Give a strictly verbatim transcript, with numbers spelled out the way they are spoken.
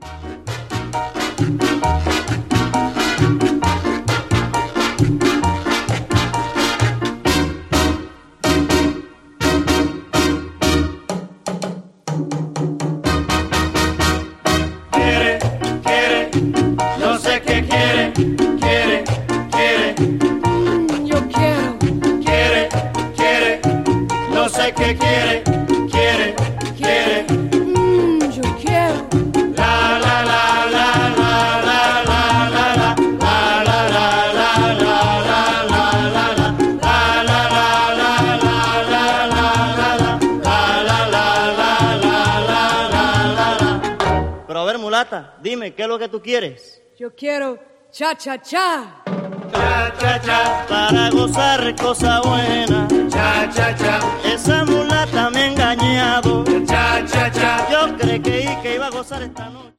Quiere, quiere, no sé qué quiere, quiere, quiere. Mm, yo quiero. Quiere, quiere, no sé qué quiere, quiere, quiere. Mm, yo quiero. La la la la la la la la la la la la la la la la la. Pero a ver, mulata, dime, ¿qué es lo que tú quieres? Yo quiero cha cha cha. Cha cha cha, para gozar cosa buena. Cha cha cha, esa mulata me ha engañado. Cha cha cha, yo creí que iba a gozar esta noche.